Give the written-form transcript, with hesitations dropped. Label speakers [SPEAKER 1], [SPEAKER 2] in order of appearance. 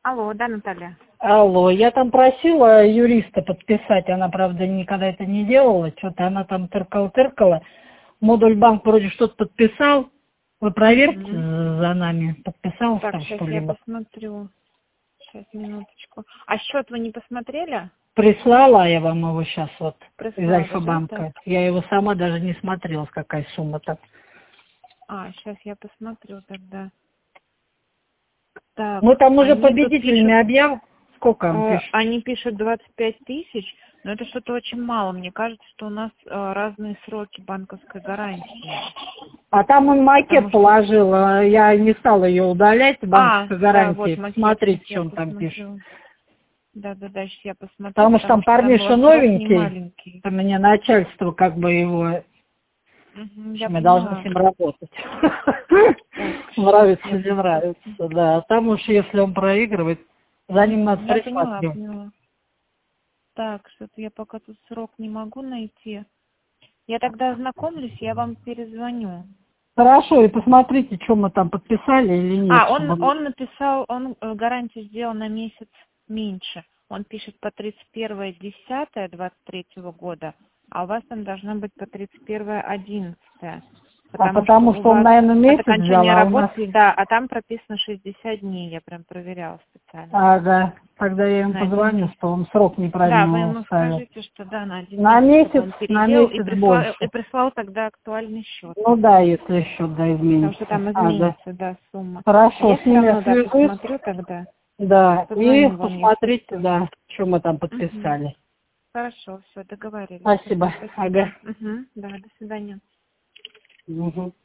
[SPEAKER 1] Алло, да, Наталья?
[SPEAKER 2] Алло, я там просила юриста подписать, она, правда, никогда это не делала, что-то она там тыркала. Модуль банк вроде что-то подписал. Вы проверьте за нами, подписал
[SPEAKER 1] Так,
[SPEAKER 2] там
[SPEAKER 1] сейчас я
[SPEAKER 2] что-либо.
[SPEAKER 1] посмотрю. Сейчас, минуточку. А счет вы не посмотрели?
[SPEAKER 2] Прислала я вам его сейчас вот из
[SPEAKER 1] Прислали, да? Так.
[SPEAKER 2] Альфа-банка. Я его сама даже не смотрела, какая сумма там.
[SPEAKER 1] Сейчас я посмотрю тогда. Так,
[SPEAKER 2] Мы там уже
[SPEAKER 1] они тут
[SPEAKER 2] победителями
[SPEAKER 1] пишут,
[SPEAKER 2] объявим. Сколько вам пишут?
[SPEAKER 1] они пишут 25 тысяч, но это что-то очень мало. Мне кажется, что у нас разные сроки банковской гарантии.
[SPEAKER 2] А там он макет
[SPEAKER 1] Потому что...
[SPEAKER 2] положил, я не стала ее удалять, банковской
[SPEAKER 1] да, вот
[SPEAKER 2] гарантии.
[SPEAKER 1] макет, сейчас
[SPEAKER 2] Смотрите,
[SPEAKER 1] я
[SPEAKER 2] что он там пишет.
[SPEAKER 1] посмотрю. Да, сейчас я посмотрю,
[SPEAKER 2] Потому что там
[SPEAKER 1] потому что там
[SPEAKER 2] парниша
[SPEAKER 1] был срок не
[SPEAKER 2] новенький,
[SPEAKER 1] маленький.
[SPEAKER 2] там мне начальство как бы его, в
[SPEAKER 1] Я
[SPEAKER 2] общем, я должна
[SPEAKER 1] поняла.
[SPEAKER 2] с ним работать.
[SPEAKER 1] Так, сейчас
[SPEAKER 2] Нравится,
[SPEAKER 1] я
[SPEAKER 2] не
[SPEAKER 1] посмотрю.
[SPEAKER 2] нравится, да. А там уж если он проигрывает, за ним надо
[SPEAKER 1] Я поняла,
[SPEAKER 2] присматривать.
[SPEAKER 1] поняла. Так, что-то я пока тут срок не могу найти. Я тогда ознакомлюсь, я вам перезвоню.
[SPEAKER 2] Хорошо, и посмотрите, что мы там подписали или нет.
[SPEAKER 1] Он написал, он гарантию сделал на месяц меньше. Он пишет по 31.10.23 года, а у вас там должна быть по 31.11.
[SPEAKER 2] Потому
[SPEAKER 1] у
[SPEAKER 2] что он,
[SPEAKER 1] вас
[SPEAKER 2] наверное,
[SPEAKER 1] от
[SPEAKER 2] месяц взял,
[SPEAKER 1] окончания
[SPEAKER 2] а у нас...
[SPEAKER 1] работы, да, а там прописано 60 дней, я прям проверяла специально.
[SPEAKER 2] Ага, тогда я ему
[SPEAKER 1] На один
[SPEAKER 2] позвоню,
[SPEAKER 1] месяц.
[SPEAKER 2] что он срок
[SPEAKER 1] Да, вы
[SPEAKER 2] неправильно
[SPEAKER 1] ему
[SPEAKER 2] ставил.
[SPEAKER 1] скажите, что да, на один месяц, чтобы он
[SPEAKER 2] На
[SPEAKER 1] переделал и
[SPEAKER 2] месяц
[SPEAKER 1] прислал,
[SPEAKER 2] больше.
[SPEAKER 1] тогда актуальный счет.
[SPEAKER 2] Ну да, если счет, да,
[SPEAKER 1] Потому что
[SPEAKER 2] изменится.
[SPEAKER 1] там
[SPEAKER 2] Ага.
[SPEAKER 1] изменится, да, сумма. А
[SPEAKER 2] Хорошо,
[SPEAKER 1] я
[SPEAKER 2] с
[SPEAKER 1] все
[SPEAKER 2] ними
[SPEAKER 1] равно,
[SPEAKER 2] я
[SPEAKER 1] да,
[SPEAKER 2] свяжусь.
[SPEAKER 1] посмотрю тогда.
[SPEAKER 2] Да, и
[SPEAKER 1] Позвоню вам, если
[SPEAKER 2] посмотрите,
[SPEAKER 1] что.
[SPEAKER 2] да, что мы там
[SPEAKER 1] Мгм.
[SPEAKER 2] подписали.
[SPEAKER 1] Хорошо, все, договорились.
[SPEAKER 2] Спасибо.
[SPEAKER 1] Тогда спасибо.
[SPEAKER 2] Ага.
[SPEAKER 1] Да, до свидания.
[SPEAKER 2] Угу.